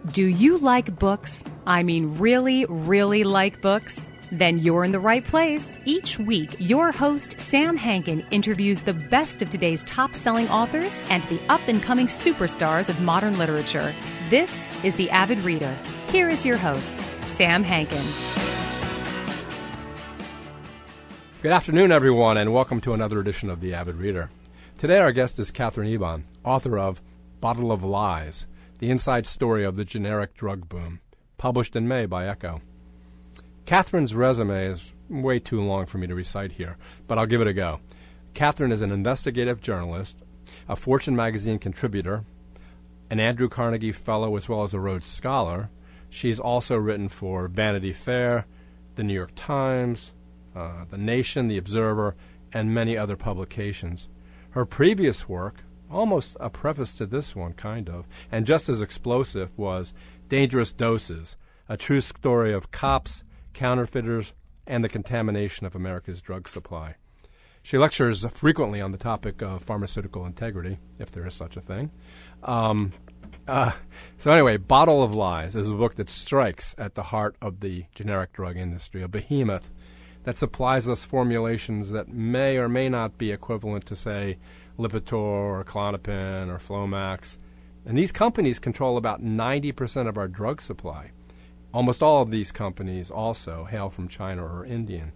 Do you like books? I mean, really, really like books? Then you're in the right place. Each week, your host, Sam Hankin, interviews the best of today's top-selling authors and the up-and-coming superstars of modern literature. This is The Avid Reader. Here is your host, Sam Hankin. Good afternoon, everyone, and welcome to another edition of The Avid Reader. Today, our guest is Katherine Eban, author of Bottle of Lies, the inside story of the generic drug boom, published in May by Echo. Katherine's resume is way too long for me to recite here, but I'll give it a go. Katherine is an investigative journalist, a Fortune magazine contributor, an Andrew Carnegie Fellow, as well as a Rhodes Scholar. She's also written for Vanity Fair, the New York Times, The Nation, The Observer, and many other publications. Her previous work, almost a preface to this one, kind of, and just as explosive, was Dangerous Doses, a true story of cops, counterfeiters, and the contamination of America's drug supply. She lectures frequently on the topic of pharmaceutical integrity, if there is such a thing. So anyway, Bottle of Lies is a book that strikes at the heart of the generic drug industry, a behemoth that supplies us formulations that may or may not be equivalent to, say, Lipitor or Klonopin or Flomax. And these companies control about 90% of our drug supply. Almost all of these companies also hail from China or India.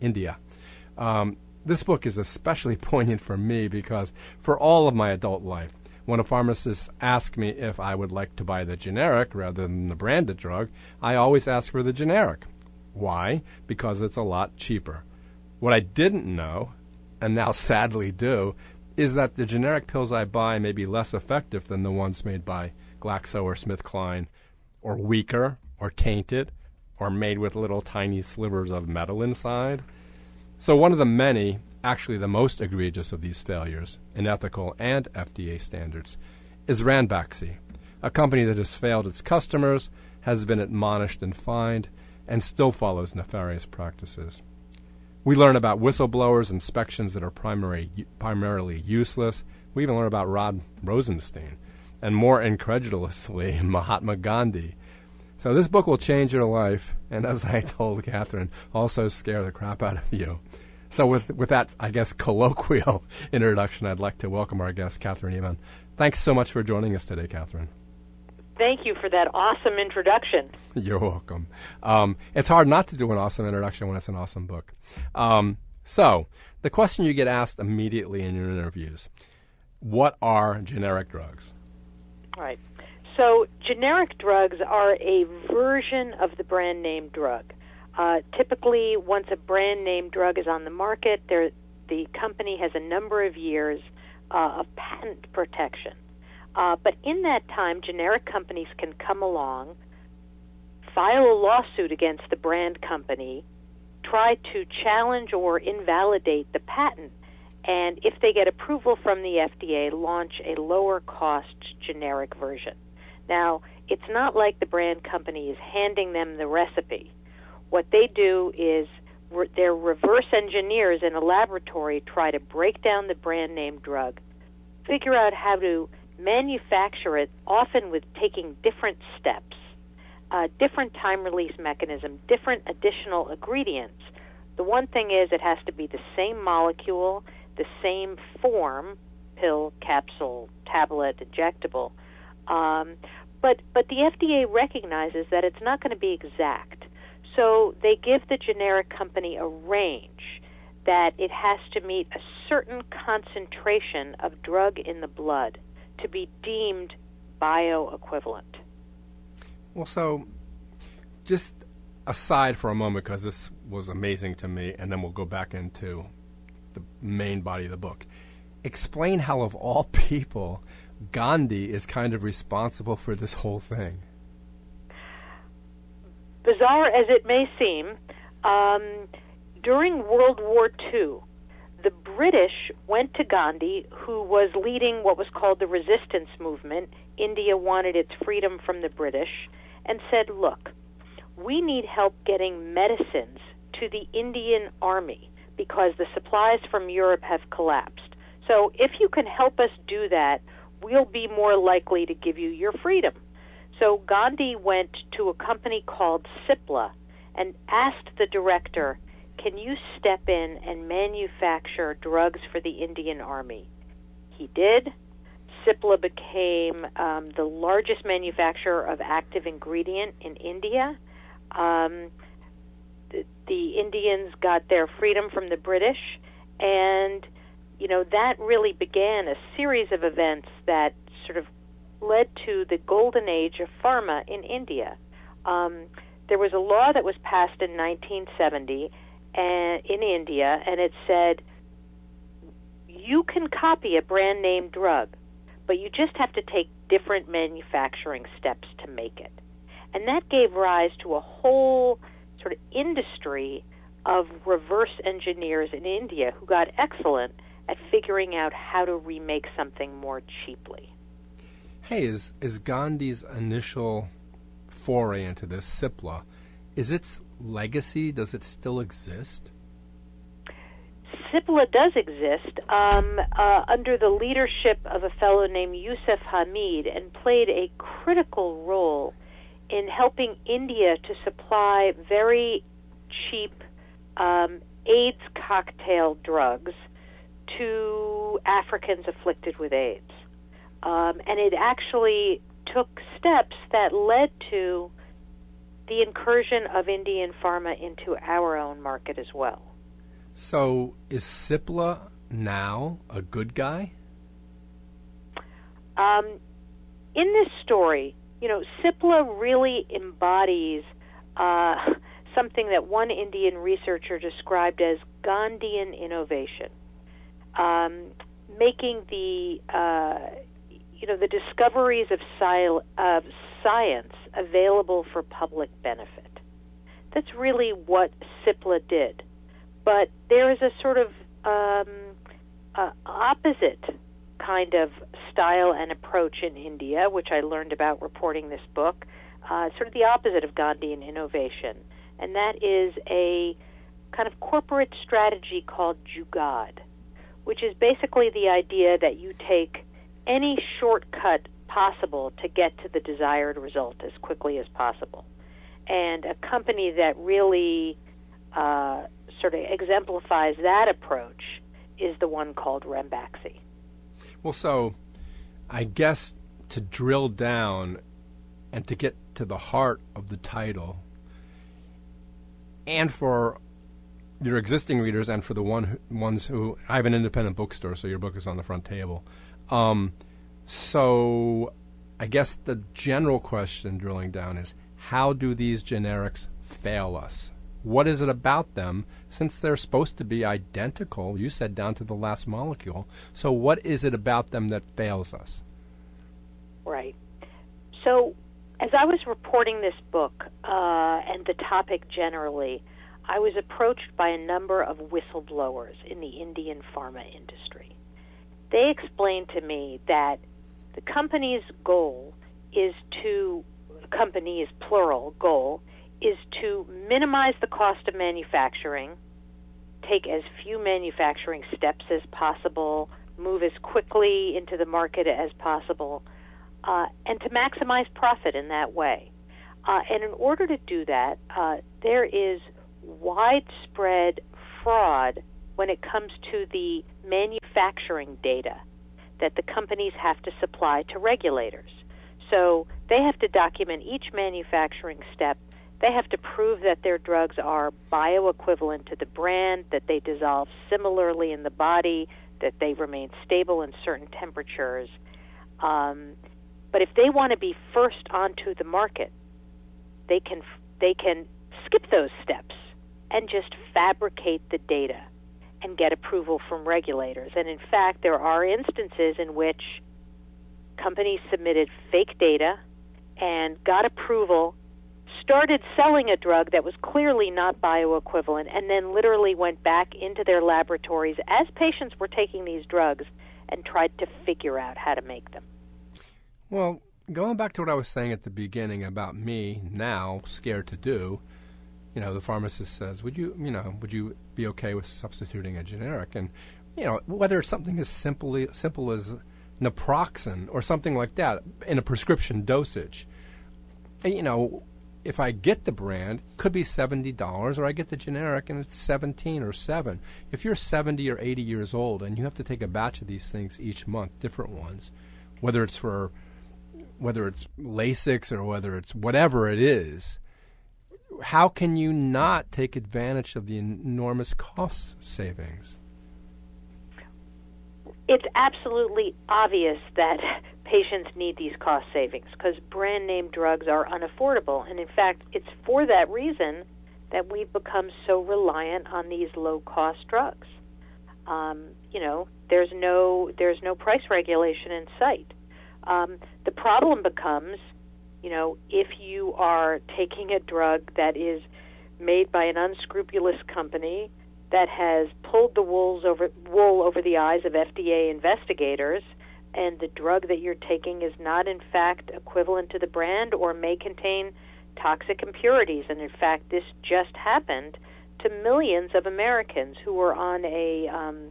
This book is especially poignant for me because for all of my adult life, when a pharmacist asks me if I would like to buy the generic rather than the branded drug, I always ask for the generic. Why? Because it's a lot cheaper. What I didn't know, and now sadly do, is that the generic pills I buy may be less effective than the ones made by Glaxo or SmithKline, or weaker, or tainted, or made with little tiny slivers of metal inside. So one of the many, actually the most egregious of these failures in ethical and FDA standards is Ranbaxy, a company that has failed its customers, has been admonished and fined, and still follows nefarious practices. We learn about whistleblowers, inspections that are primarily useless. We even learn about Rod Rosenstein, and more incredulously, Mahatma Gandhi. So this book will change your life, and as I told Katherine, also scare the crap out of you. So with that, I guess, colloquial introduction, I'd like to welcome our guest, Katherine Eban. Thanks so much for joining us today, Katherine. Thank you for that awesome introduction. You're welcome. It's hard not to do an awesome introduction when it's an awesome book. So the question you get asked immediately in your interviews, what are generic drugs? All right. So generic drugs are a version of the brand name drug. Typically, once a brand name drug is on the market, the company has a number of years of patent protection. But in that time, generic companies can come along, file a lawsuit against the brand company, try to challenge or invalidate the patent, and if they get approval from the FDA, launch a lower-cost generic version. Now, it's not like the brand company is handing them the recipe. What they do is their reverse engineers in a laboratory try to break down the brand name drug, figure out how to manufacture it, often with taking different steps, different time release mechanism, different additional ingredients. The one thing is it has to be the same molecule, the same form, pill, capsule, tablet, injectable. But the FDA recognizes that it's not going to be exact. So they give the generic company a range that it has to meet a certain concentration of drug in the blood to be deemed bioequivalent. Well, so just aside for a moment, because this was amazing to me, and then we'll go back into the main body of the book. Explain how, of all people, Gandhi is kind of responsible for this whole thing. Bizarre as it may seem, during World War II, the British went to Gandhi, who was leading what was called the resistance movement. India wanted its freedom from the British, and said, look, we need help getting medicines to the Indian army because the supplies from Europe have collapsed. So if you can help us do that, we'll be more likely to give you your freedom. So Gandhi went to a company called Cipla and asked the director, can you step in and manufacture drugs for the Indian Army? He did. Cipla became the largest manufacturer of active ingredient in India. The Indians got their freedom from the British, and that really began a series of events that sort of led to the golden age of pharma in India. There was a law that was passed in 1970 in India, and it said you can copy a brand name drug, but you just have to take different manufacturing steps to make it. And that gave rise to a whole sort of industry of reverse engineers in India who got excellent at figuring out how to remake something more cheaply. Hey, is Gandhi's initial foray into this, Cipla, is its legacy, does it still exist? Cipla does exist under the leadership of a fellow named Yusuf Hamid, and played a critical role in helping India to supply very cheap AIDS cocktail drugs to Africans afflicted with AIDS. And it actually took steps that led to the incursion of Indian pharma into our own market as well. So is Cipla now a good guy? In this story, Cipla really embodies something that one Indian researcher described as Gandhian innovation, making the discoveries of science available for public benefit. That's really what Cipla did. But there is a sort of opposite kind of style and approach in India, which I learned about reporting this book, sort of the opposite of Gandhian innovation. And that is a kind of corporate strategy called Jugaad, which is basically the idea that you take any shortcut possible to get to the desired result as quickly as possible. And a company that really sort of exemplifies that approach is the one called Ranbaxy. Well, so I guess to drill down and to get to the heart of the title, and for your existing readers and for the ones who, I have an independent bookstore, so your book is on the front table. So I guess the general question drilling down is, how do these generics fail us? What is it about them, since they're supposed to be identical, you said down to the last molecule, so what is it about them that fails us? Right. So as I was reporting this book and the topic generally, I was approached by a number of whistleblowers in the Indian pharma industry. They explained to me that the company's goal is to, company's plural goal, is to minimize the cost of manufacturing, take as few manufacturing steps as possible, move as quickly into the market as possible, and to maximize profit in that way. And in order to do that, there is widespread fraud when it comes to the manufacturing data that the companies have to supply to regulators. So they have to document each manufacturing step. They have to prove that their drugs are bioequivalent to the brand, that they dissolve similarly in the body, that they remain stable in certain temperatures. But if they want to be first onto the market, they can skip those steps and just fabricate the data and get approval from regulators. And in fact, there are instances in which companies submitted fake data and got approval, started selling a drug that was clearly not bioequivalent, and then literally went back into their laboratories as patients were taking these drugs and tried to figure out how to make them. Well, going back to what I was saying at the beginning about me now scared to do, the pharmacist says, would you be okay with substituting a generic? And, whether it's something as simple as naproxen or something like that in a prescription dosage, if I get the brand, could be $70, or I get the generic and it's 17 or 7. If you're 70 or 80 years old and you have to take a batch of these things each month, different ones, whether it's Lasix or whether it's whatever it is, how can you not take advantage of the enormous cost savings? It's absolutely obvious that patients need these cost savings because brand name drugs are unaffordable. And in fact, it's for that reason that we've become so reliant on these low-cost drugs. There's no price regulation in sight. The problem becomes, if you are taking a drug that is made by an unscrupulous company that has pulled the wool over the eyes of FDA investigators, and the drug that you're taking is not in fact equivalent to the brand or may contain toxic impurities. And in fact, this just happened to millions of Americans who were on a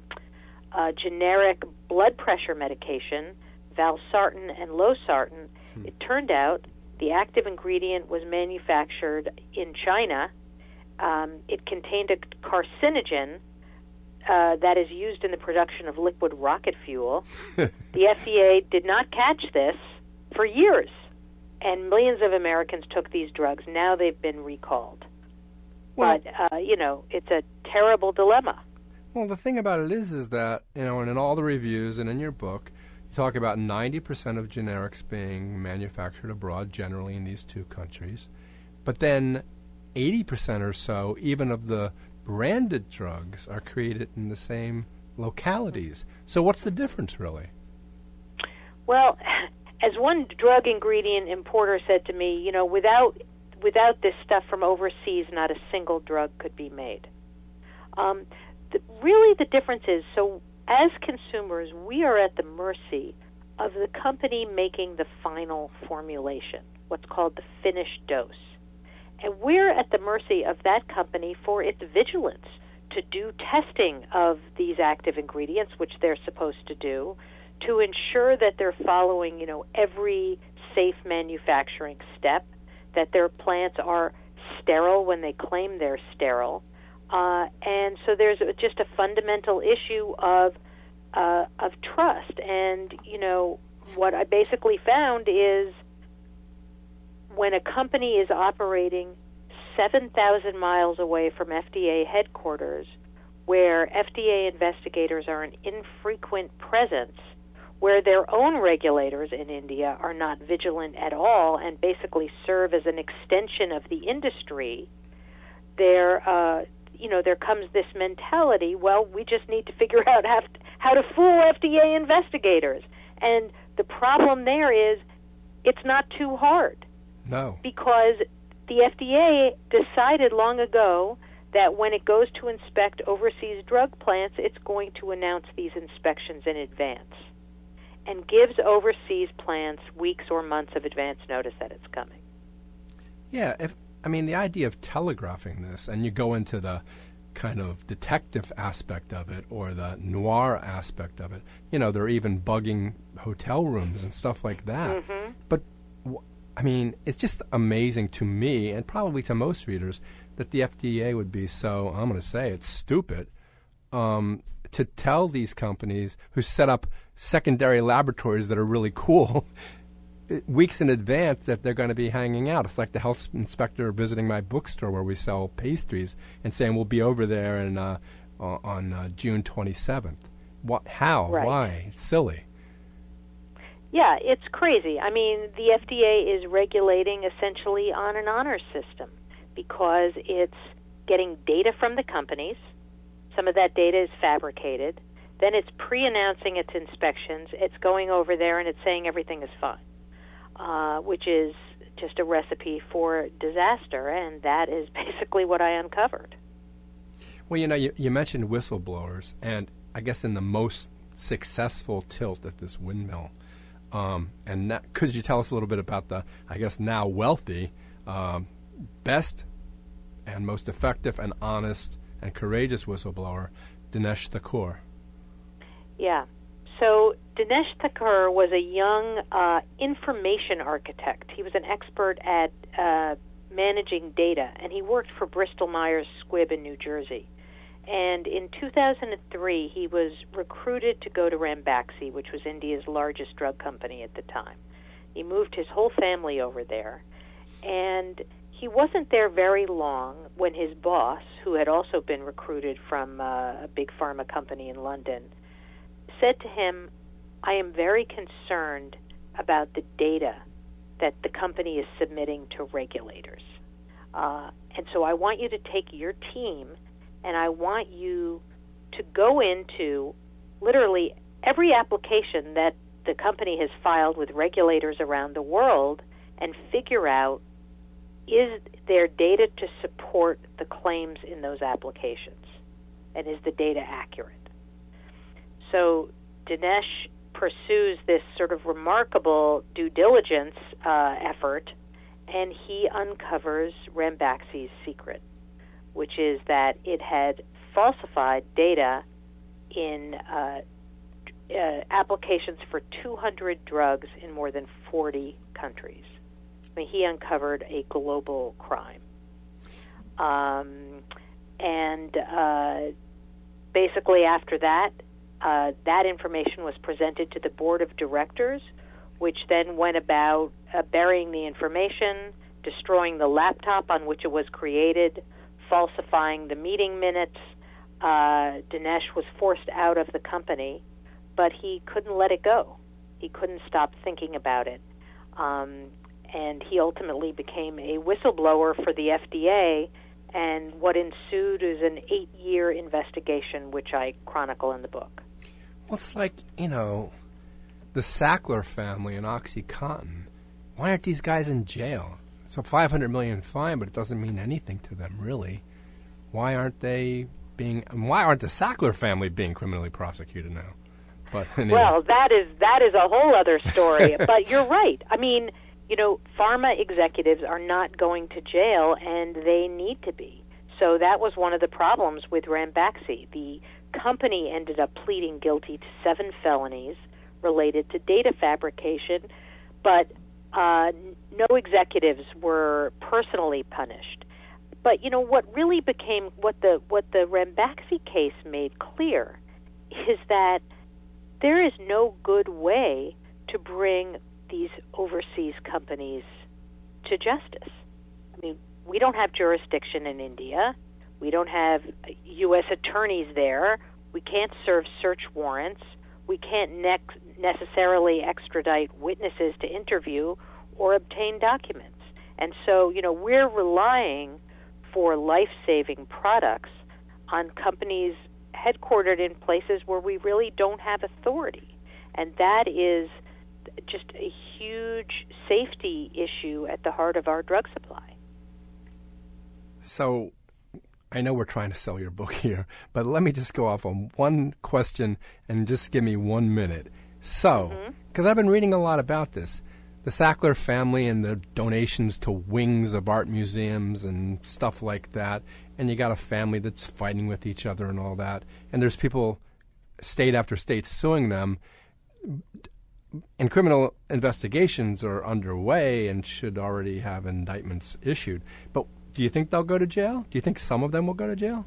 generic blood pressure medication, valsartan and losartan. It turned out the active ingredient was manufactured in China. It contained a carcinogen that is used in the production of liquid rocket fuel. The FDA did not catch this for years, and millions of Americans took these drugs. Now they've been recalled. Well, but, it's a terrible dilemma. Well, the thing about it is that, and in all the reviews and in your book, you talk about 90% of generics being manufactured abroad, generally in these two countries. But then 80% or so, even of the branded drugs, are created in the same localities. So what's the difference, really? Well, as one drug ingredient importer said to me, without this stuff from overseas, not a single drug could be made. Really, the difference is, so as consumers, we are at the mercy of the company making the final formulation, what's called the finished dose. And we're at the mercy of that company for its vigilance to do testing of these active ingredients, which they're supposed to do, to ensure that they're following, every safe manufacturing step, that their plants are sterile when they claim they're sterile. And so there's just a fundamental issue of trust. And, what I basically found is when a company is operating 7,000 miles away from FDA headquarters, where FDA investigators are an infrequent presence, where their own regulators in India are not vigilant at all and basically serve as an extension of the industry, there comes this mentality, well, we just need to figure out how to fool FDA investigators. And the problem there is it's not too hard. No. Because the FDA decided long ago that when it goes to inspect overseas drug plants, it's going to announce these inspections in advance and gives overseas plants weeks or months of advance notice that it's coming. Yeah, the idea of telegraphing this, and you go into the kind of detective aspect of it or the noir aspect of it, they're even bugging hotel rooms and stuff like that. Mm-hmm. But it's just amazing to me, and probably to most readers, that the FDA would be so, I'm going to say it's stupid, to tell these companies who set up secondary laboratories that are really cool weeks in advance that they're going to be hanging out. It's like the health inspector visiting my bookstore where we sell pastries and saying we'll be over there on June 27th. How? Right. Why? It's silly. Yeah, it's crazy. The FDA is regulating essentially on an honor system because it's getting data from the companies. Some of that data is fabricated. Then it's pre-announcing its inspections. It's going over there and it's saying everything is fine, which is just a recipe for disaster, and that is basically what I uncovered. Well, you mentioned whistleblowers, and I guess in the most successful tilt at this windmill, and could you tell us a little bit about the, I guess now wealthy, best and most effective and honest and courageous whistleblower, Dinesh Thakur? Yeah. So Dinesh Thakur was a young information architect. He was an expert at managing data, and he worked for Bristol Myers Squibb in New Jersey. And in 2003, he was recruited to go to Ranbaxy, which was India's largest drug company at the time. He moved his whole family over there, and he wasn't there very long when his boss, who had also been recruited from a big pharma company in London, said to him, "I am very concerned about the data that the company is submitting to regulators. And so I want you to take your team and I want you to go into literally every application that the company has filed with regulators around the world and figure out, is there data to support the claims in those applications? And is the data accurate?" So Dinesh pursues this sort of remarkable due diligence effort, and he uncovers Ranbaxy's secret, which is that it had falsified data in applications for 200 drugs in more than 40 countries. I mean, he uncovered a global crime. Basically after that, that information was presented to the board of directors, which then went about burying the information, destroying the laptop on which it was created, falsifying the meeting minutes. Dinesh was forced out of the company, but he couldn't let it go. He couldn't stop thinking about it. And he ultimately became a whistleblower for the FDA, and what ensued is an 8-year investigation, which I chronicle in the book. Well, it's like, the Sackler family and OxyContin. Why aren't these guys in jail? So $500 million fine, but it doesn't mean anything to them, really. Why aren't the Sackler family being criminally prosecuted now? But anyway. Well, that is a whole other story. But you're right. I mean, pharma executives are not going to jail, and they need to be. So that was one of the problems with Ranbaxy. The company ended up pleading guilty to 7 felonies related to data fabrication, but no executives were personally punished. But what really became what the Ranbaxy case made clear is that there is no good way to bring these overseas companies to justice. I mean, we don't have jurisdiction in India. We don't have U.S. attorneys there. We can't serve search warrants. We can't necessarily extradite witnesses to interview or obtain documents. And so, we're relying for life-saving products on companies headquartered in places where we really don't have authority. And that is just a huge safety issue at the heart of our drug supply. So I know we're trying to sell your book here, but let me just go off on one question and just give me 1 minute. So, because I've been reading a lot about this, the Sackler family and the donations to wings of art museums and stuff like that, and you got a family that's fighting with each other and all that, and there's people, state after state, suing them, and criminal investigations are underway and should already have indictments issued. But do you think they'll go to jail? Do you think some of them will go to jail?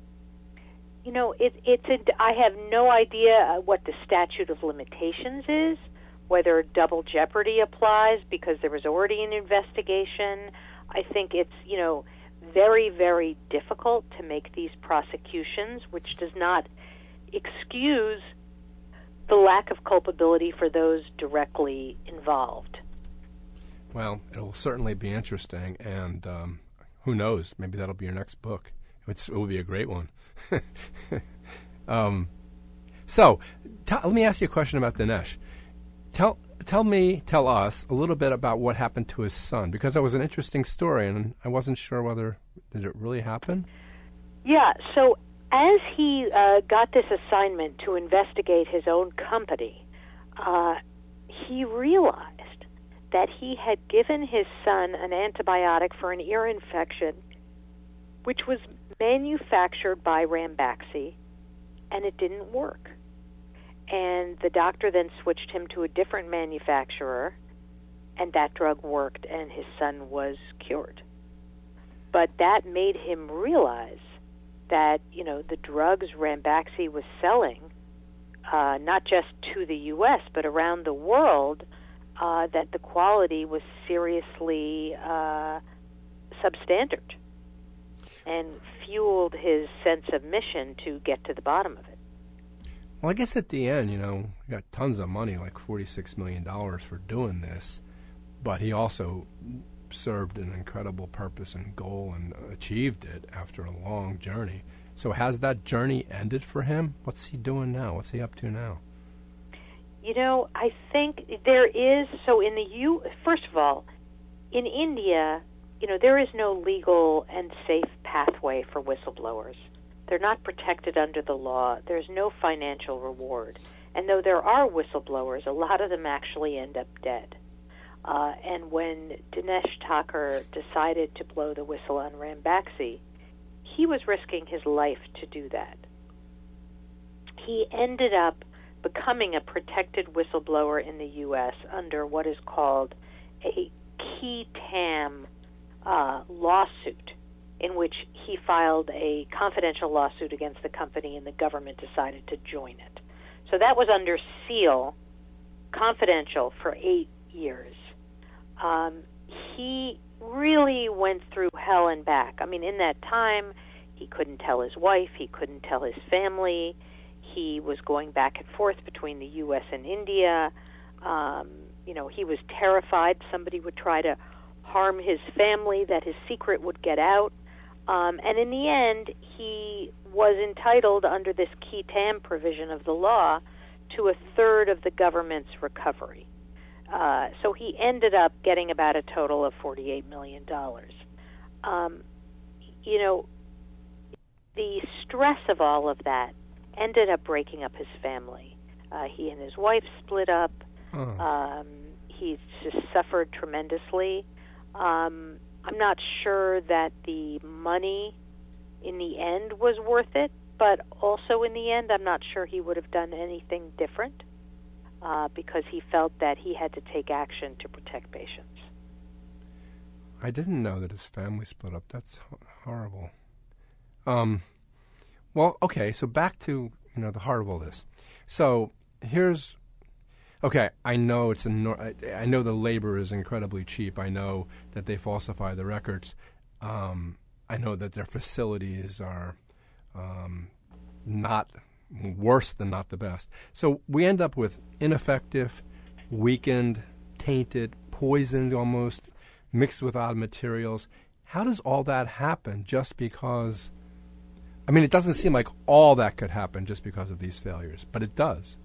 I have no idea what the statute of limitations is, whether double jeopardy applies because there was already an investigation. I think it's, very, very difficult to make these prosecutions, which does not excuse the lack of culpability for those directly involved. Well, it'll certainly be interesting, and who knows? Maybe that'll be your next book. It will be a great one. So, let me ask you a question about Dinesh. Tell us a little bit about what happened to his son, because that was an interesting story, and I wasn't sure did it really happen? Yeah, so as he got this assignment to investigate his own company, he realized that he had given his son an antibiotic for an ear infection, which was manufactured by Ranbaxy, and it didn't work. and the doctor then switched him to a different manufacturer, and that drug worked, and his son was cured. But that made him realize that, the drugs Ranbaxy was selling, not just to the U.S., but around the world, that the quality was seriously substandard, and fueled his sense of mission to get to the bottom of it. Well, I guess at the end, he got tons of money, like $46 million for doing this, but he also served an incredible purpose and goal and achieved it after a long journey. So has that journey ended for him? What's he doing now? What's he up to now? I think there is, first of all, in India, there is no legal and safe pathway for whistleblowers. They're not protected under the law. There's no financial reward. And though there are whistleblowers, a lot of them actually end up dead. And when Dinesh Thakur decided to blow the whistle on Ranbaxy, he was risking his life to do that. He ended up becoming a protected whistleblower in the U.S. under what is called a qui tam lawsuit, in which he filed a confidential lawsuit against the company, and the government decided to join it. So that was under seal, confidential, for 8 years. He really went through hell and back. In that time, he couldn't tell his wife, he couldn't tell his family. He was going back and forth between the U.S. and India. He was terrified somebody would try to harm his family, that his secret would get out. And in the end, he was entitled, under this qui tam provision of the law, to a third of the government's recovery. So he ended up getting about a total of $48 million. The stress of all of that ended up breaking up his family. He and his wife split up. He just suffered tremendously. I'm not sure that the money in the end was worth it, but also in the end, I'm not sure he would have done anything different, because he felt that he had to take action to protect patients. I didn't know that his family split up. That's horrible. Well, okay, so back to, the heart of all this. So I know I know the labor is incredibly cheap. I know that they falsify the records. I know that their facilities are not worse than not the best. So we end up with ineffective, weakened, tainted, poisoned almost, mixed with odd materials. How does all that happen just because... it doesn't seem like all that could happen just because of these failures, but it does.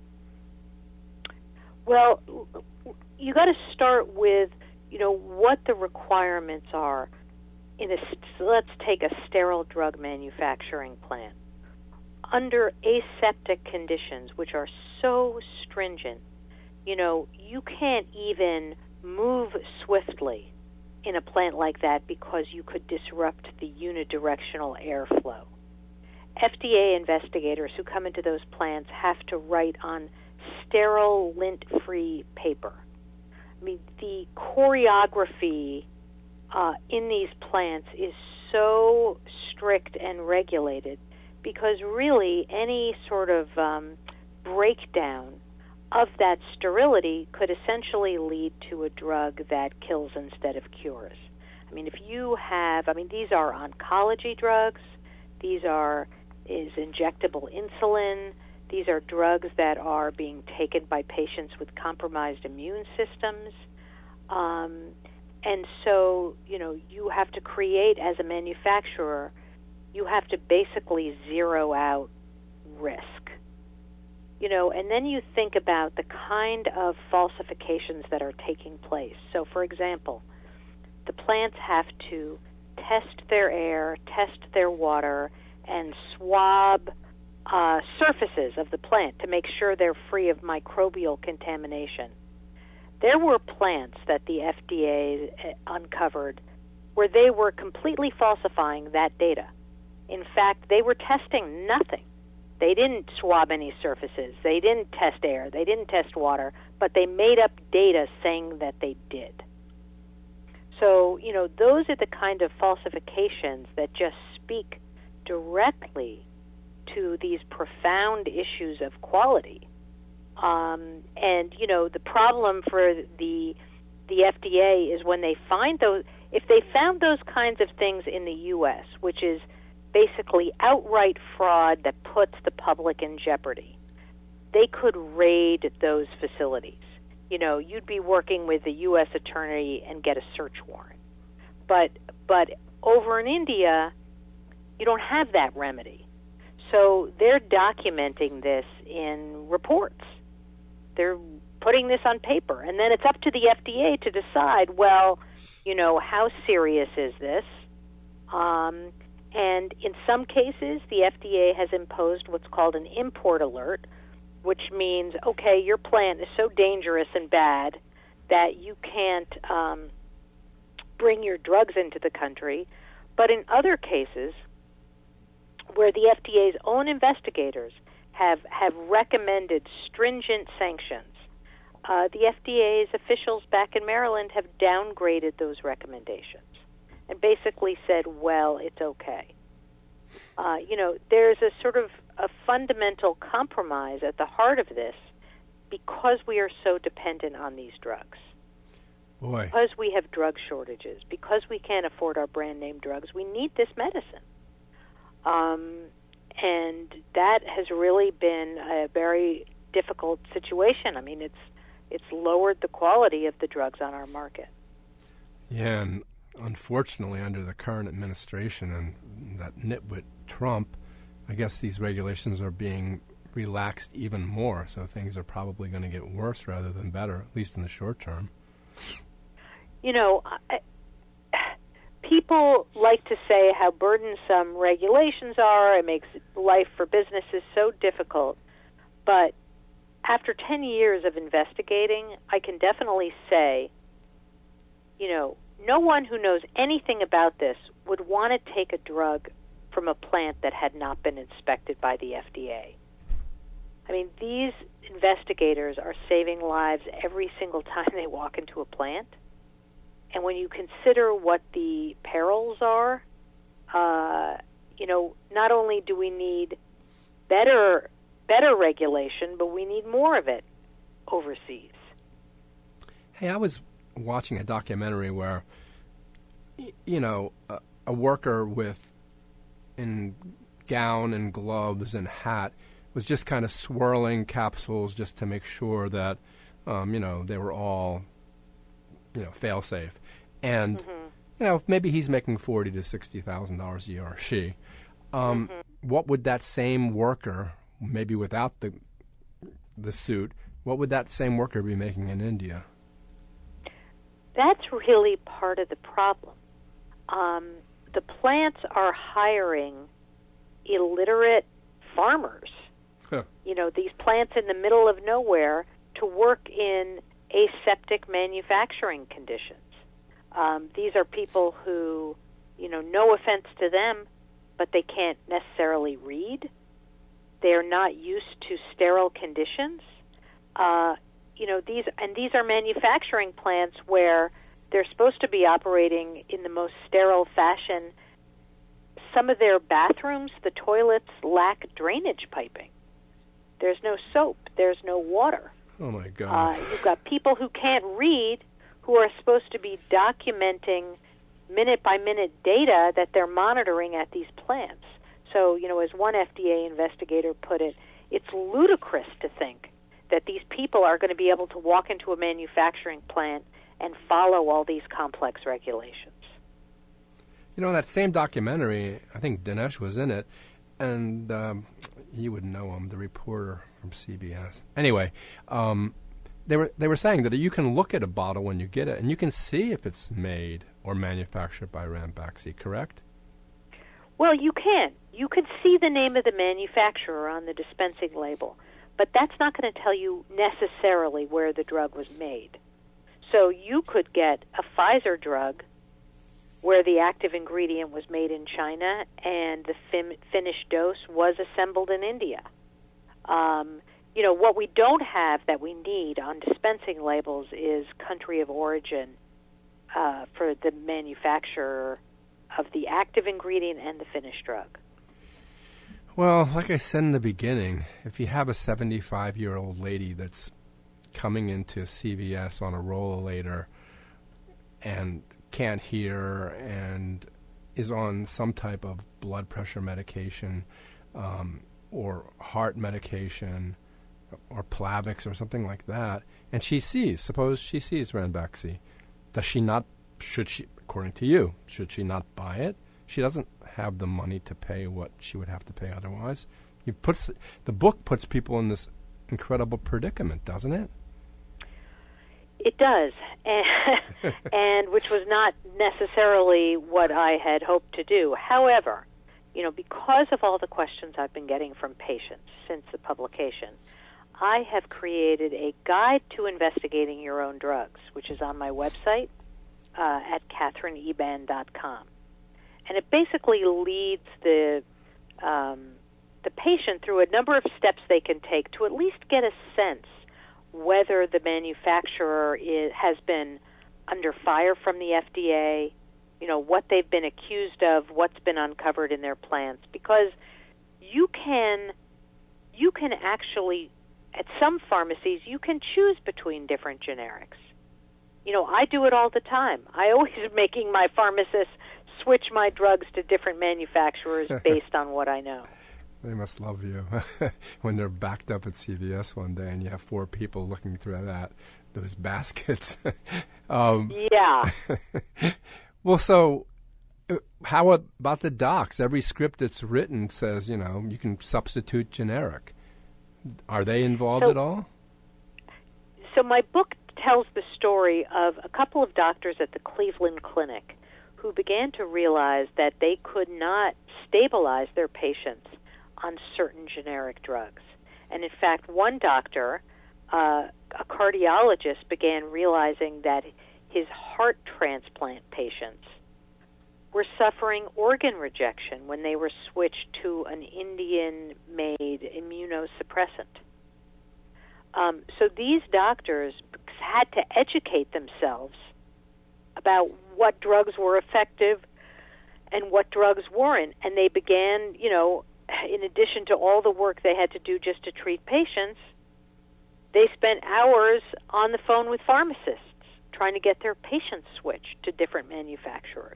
Well, you got to start with, what the requirements are. Let's take a sterile drug manufacturing plant. Under aseptic conditions, which are so stringent, you can't even move swiftly in a plant like that because you could disrupt the unidirectional airflow. FDA investigators who come into those plants have to write on sterile, lint-free paper. The choreography in these plants is so strict and regulated because really any sort of breakdown of that sterility could essentially lead to a drug that kills instead of cures. If you have, these are oncology drugs, these is injectable insulin. These are drugs that are being taken by patients with compromised immune systems. And so, you have to create, as a manufacturer, you have to basically zero out risk. And then you think about the kind of falsifications that are taking place. So, for example, the plants have to test their air, test their water, and swab surfaces of the plant to make sure they're free of microbial contamination. There were plants that the FDA uncovered where they were completely falsifying that data. In fact, they were testing nothing. They didn't swab any surfaces. They didn't test air. They didn't test water. But they made up data saying that they did. So, those are the kind of falsifications that just speak directly to these profound issues of quality. The problem for the FDA is when they find those, if they found those kinds of things in the U.S., which is basically outright fraud that puts the public in jeopardy, they could raid those facilities. You'd be working with the U.S. attorney and get a search warrant. But over in India, you don't have that remedy. So they're documenting this in reports. They're putting this on paper. And then it's up to the FDA to decide, how serious is this? And in some cases, the FDA has imposed what's called an import alert, which means, okay, your plant is so dangerous and bad that you can't bring your drugs into the country. But in other cases, where the FDA's own investigators have recommended stringent sanctions, the FDA's officials back in Maryland have downgraded those recommendations and basically said, well, it's okay. There's a sort of a fundamental compromise at the heart of this because we are so dependent on these drugs. Boy. Because we have drug shortages, because we can't afford our brand name drugs, we need this medicine. And that has really been a very difficult situation. I mean, it's lowered the quality of the drugs on our market. Yeah, and unfortunately, under the current administration and that nitwit Trump, I guess these regulations are being relaxed even more, so things are probably going to get worse rather than better, at least in the short term. People like to say how burdensome regulations are. It makes life for businesses so difficult. But after 10 years of investigating, I can definitely say, no one who knows anything about this would want to take a drug from a plant that had not been inspected by the FDA. I mean, these investigators are saving lives every single time they walk into a plant. And when you consider what the perils are, not only do we need better regulation, but we need more of it overseas. Hey, I was watching a documentary where, a worker in gown and gloves and hat was just kind of swirling capsules just to make sure that, they were all, fail-safe. And, maybe he's making $40,000 to $60,000 a year, or she. What would that same worker, maybe without the suit, what would that same worker be making in India? That's really part of the problem. The plants are hiring illiterate farmers. Huh. These plants in the middle of nowhere to work in aseptic manufacturing conditions. These are people who, no offense to them, but they can't necessarily read. They're not used to sterile conditions. These are manufacturing plants where they're supposed to be operating in the most sterile fashion. Some of their bathrooms, the toilets, lack drainage piping. There's no soap. There's no water. Oh, my God. You've got people who can't read who are supposed to be documenting minute-by-minute data that they're monitoring at these plants. So, as one FDA investigator put it, it's ludicrous to think that these people are going to be able to walk into a manufacturing plant and follow all these complex regulations. That same documentary, I think Dinesh was in it, and you would know him, the reporter from CBS. Anyway, they were saying that you can look at a bottle when you get it, and you can see if it's made or manufactured by Ranbaxy, correct? Well, you can. You could see the name of the manufacturer on the dispensing label, but that's not going to tell you necessarily where the drug was made. So you could get a Pfizer drug where where the active ingredient was made in China and the finished dose was assembled in India. What we don't have that we need on dispensing labels is country of origin for the manufacturer of the active ingredient and the finished drug. Well, like I said in the beginning, if you have a 75-year-old lady that's coming into CVS on a rollator and can't hear and is on some type of blood pressure medication or heart medication or Plavix or something like that, and suppose she sees Ranbaxy, should she, according to you, should she not buy it? She doesn't have the money to pay what she would have to pay otherwise. The book puts people in this incredible predicament, doesn't it? It does, and which was not necessarily what I had hoped to do. However, because of all the questions I've been getting from patients since the publication, I have created a guide to investigating your own drugs, which is on my website at katherineeban.com. And it basically leads the patient through a number of steps they can take to at least get a sense whether the manufacturer has been under fire from the FDA, what they've been accused of, what's been uncovered in their plants. Because you can actually, at some pharmacies, you can choose between different generics. I do it all the time. I always am making my pharmacists switch my drugs to different manufacturers based on what I know. They must love you when they're backed up at CVS one day and you have 4 people looking through those baskets. Yeah. Well, so how about the docs? Every script that's written says, you can substitute generic. Are they involved at all? So my book tells the story of a couple of doctors at the Cleveland Clinic who began to realize that they could not stabilize their patients on certain generic drugs. And in fact, one doctor, a cardiologist, began realizing that his heart transplant patients were suffering organ rejection when they were switched to an Indian-made immunosuppressant. So these doctors had to educate themselves about what drugs were effective and what drugs weren't. And they began, in addition to all the work they had to do just to treat patients, they spent hours on the phone with pharmacists trying to get their patients switched to different manufacturers.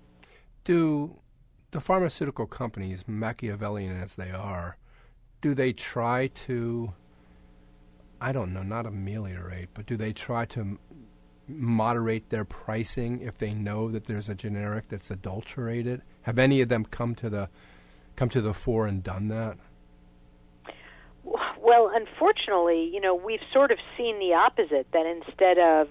Do the pharmaceutical companies, Machiavellian as they are, do they try to, not ameliorate, but do they try to moderate their pricing if they know that there's a generic that's adulterated? Have any of them come to the fore and done that? Well, unfortunately, we've sort of seen the opposite, that instead of,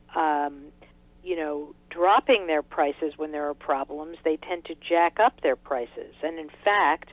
dropping their prices when there are problems, they tend to jack up their prices. And in fact,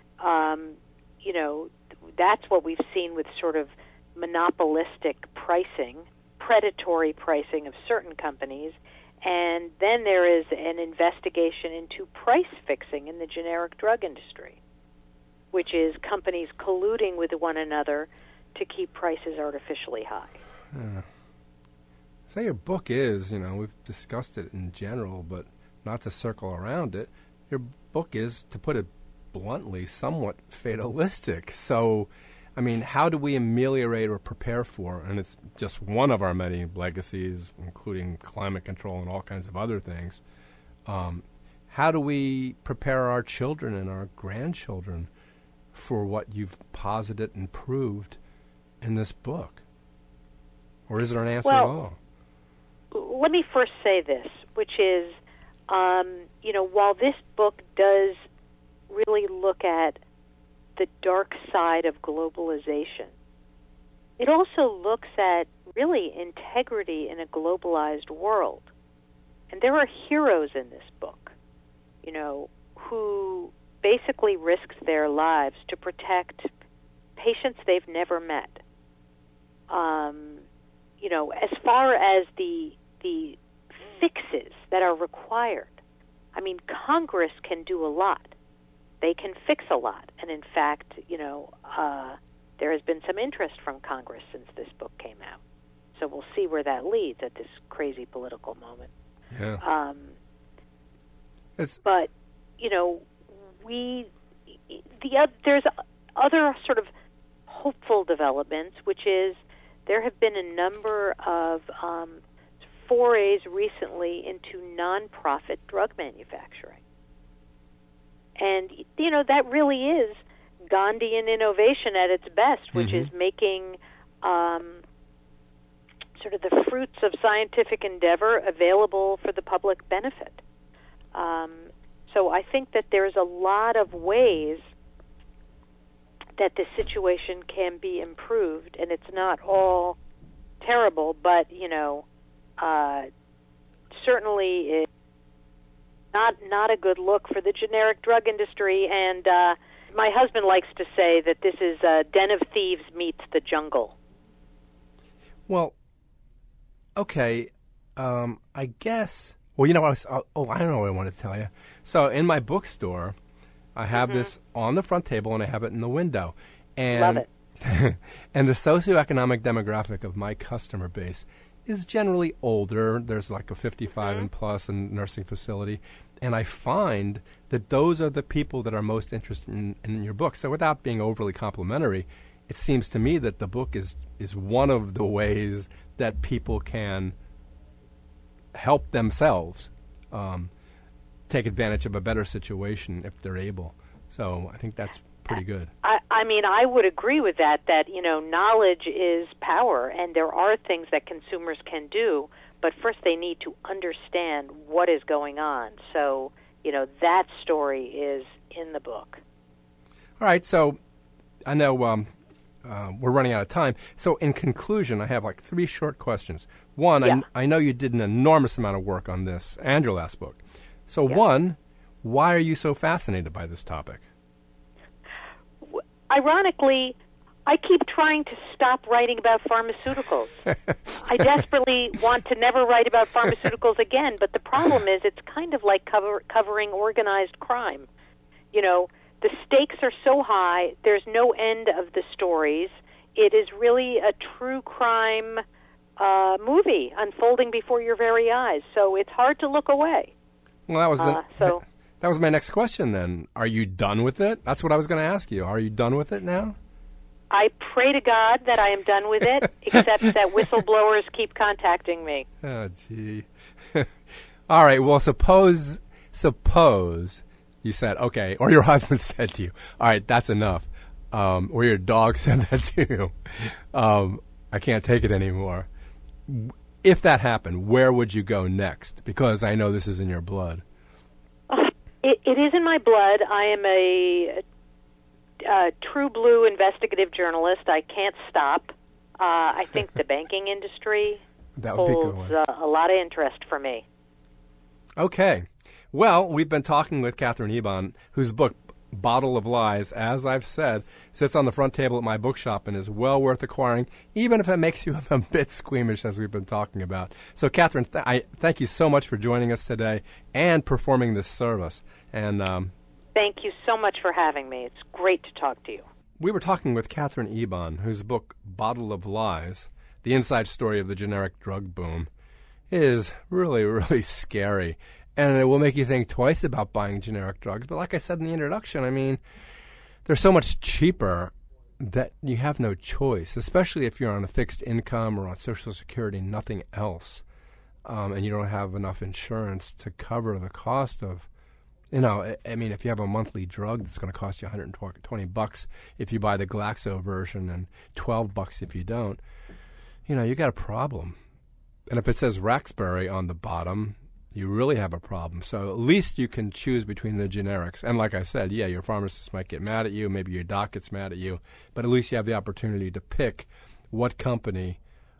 that's what we've seen with sort of monopolistic pricing, predatory pricing of certain companies. And then there is an investigation into price fixing in the generic drug industry, which is companies colluding with one another to keep prices artificially high. So your book is, we've discussed it in general, but not to circle around it, your book is, to put it bluntly, somewhat fatalistic. So, how do we ameliorate or prepare for, and it's just one of our many legacies, including climate control and all kinds of other things, how do we prepare our children and our grandchildren for what you've posited and proved in this book? Or is there an answer at all? Let me first say this, which is, while this book does really look at the dark side of globalization, it also looks at really integrity in a globalized world. And there are heroes in this book, who basically risked their lives to protect patients they've never met. As far as the fixes that are required I mean, Congress can do a lot. They can fix a lot. And in fact, there has been some interest from Congress since this book came out. So we'll see where that leads at this crazy political moment. Yeah. But, there's other sort of hopeful developments, which is there have been a number of forays recently into nonprofit drug manufacturing. And, that really is Gandhian innovation at its best, which is making sort of the fruits of scientific endeavor available for the public benefit. So I think that there's a lot of ways that the situation can be improved, and it's not all terrible, but, certainly it's not a good look for the generic drug industry, and my husband likes to say that this is Den of Thieves meets the jungle. Well, okay, I guess... Well, I don't know what I wanted to tell you. So in my bookstore, I have this on the front table, and I have it in the window. And, love it. And the socioeconomic demographic of my customer base is generally older. There's like a 55 and plus in nursing facility. And I find that those are the people that are most interested in your book. So without being overly complimentary, it seems to me that the book is one of the ways that people can help themselves take advantage of a better situation if they're able. So I think that's pretty good. I mean, I would agree with that, knowledge is power, and there are things that consumers can do, but first they need to understand what is going on. So, that story is in the book. All right, so I know we're running out of time. So in conclusion, I have like 3 short questions. One, I know you did an enormous amount of work on this and your last book. So one, why are you so fascinated by this topic? Ironically, I keep trying to stop writing about pharmaceuticals. I desperately want to never write about pharmaceuticals again, but the problem is it's kind of like covering organized crime. The stakes are so high, there's no end of the stories. It is really a true crime movie unfolding before your very eyes, so it's hard to look away. Well, that was my next question then. Are you done with it? That's what I was going to ask you. Are you done with it now? I pray to God that I am done with it, except that whistleblowers keep contacting me. Oh, gee. All right, well, suppose you said, okay, or your husband said to you, all right, that's enough. Or your dog said that to you. I can't take it anymore. If that happened, where would you go next? Because I know this is in your blood. It is in my blood. I am a true blue investigative journalist. I can't stop. I think the banking industry holds a lot of interest for me. Okay. Well, we've been talking with Katherine Eban, whose book, Bottle of Lies, as I've said, sits on the front table at my bookshop and is well worth acquiring, even if it makes you a bit squeamish, as we've been talking about. So, Katherine, I thank you so much for joining us today and performing this service. And thank you so much for having me. It's great to talk to you. We were talking with Katherine Eban, whose book, Bottle of Lies, The Inside Story of the Generic Drug Boom, is really, really scary. And it will make you think twice about buying generic drugs. But like I said in the introduction, I mean, they're so much cheaper that you have no choice, especially if you're on a fixed income or on Social Security, nothing else, and you don't have enough insurance to cover the cost of, I mean, if you have a monthly drug that's going to cost you $120 if you buy the Glaxo version and $12 if you don't, you got a problem. And if it says Raxbury on the bottom, you really have a problem. So at least you can choose between the generics. And like I said, your pharmacist might get mad at you, maybe your doc gets mad at you, but at least you have the opportunity to pick what company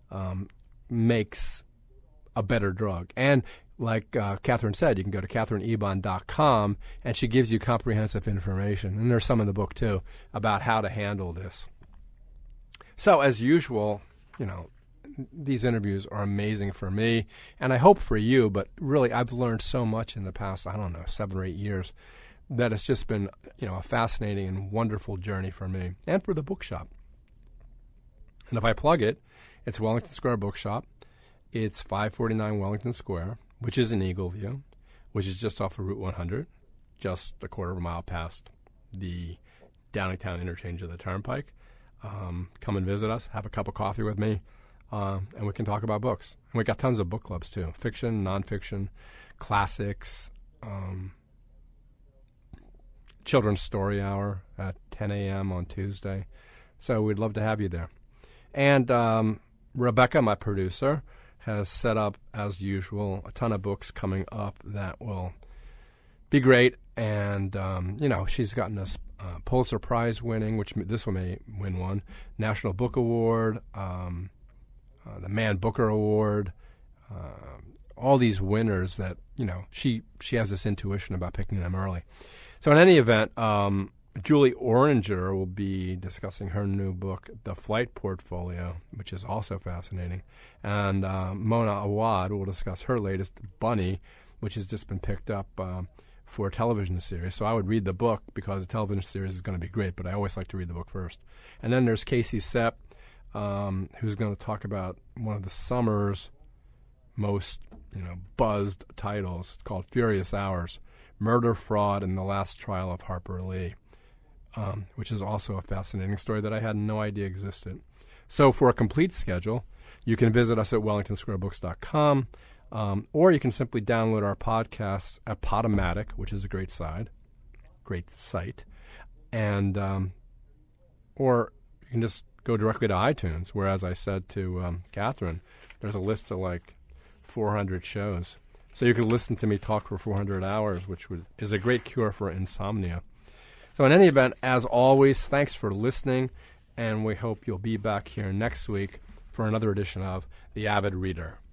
makes a better drug. And like Katherine said, you can go to KatherineEban.com, and she gives you comprehensive information. And there's some in the book, too, about how to handle this. So as usual, these interviews are amazing for me, and I hope for you, but really I've learned so much in the past, 7 or 8 years, that it's just been, a fascinating and wonderful journey for me and for the bookshop. And if I plug it, it's Wellington Square Bookshop. It's 549 Wellington Square, which is in Eagleview, which is just off of Route 100, just a quarter of a mile past the Downingtown interchange of the Turnpike. Come and visit us, have a cup of coffee with me, and we can talk about books. And we got tons of book clubs, too. Fiction, nonfiction, classics, children's story hour at 10 a.m. on Tuesday. So we'd love to have you there. And Rebecca, my producer, has set up, as usual, a ton of books coming up that will be great. And, she's gotten us Pulitzer Prize winning, which this one may win one, National Book Award, the Man Booker Award, all these winners that, she has this intuition about picking them early. So in any event, Julie Oranger will be discussing her new book, The Flight Portfolio, which is also fascinating. And Mona Awad will discuss her latest, Bunny, which has just been picked up for a television series. So I would read the book because the television series is going to be great, but I always like to read the book first. And then there's Casey Sepp, who's going to talk about one of the summer's most, buzzed titles. It's called Furious Hours, Murder, Fraud, and the Last Trial of Harper Lee, which is also a fascinating story that I had no idea existed. So for a complete schedule, you can visit us at wellingtonsquarebooks.com, or you can simply download our podcasts at Podomatic, which is a great site, and or you can just go directly to iTunes, where, as I said to Catherine, there's a list of like 400 shows. So you can listen to me talk for 400 hours, which is a great cure for insomnia. So in any event, as always, thanks for listening, and we hope you'll be back here next week for another edition of The Avid Reader.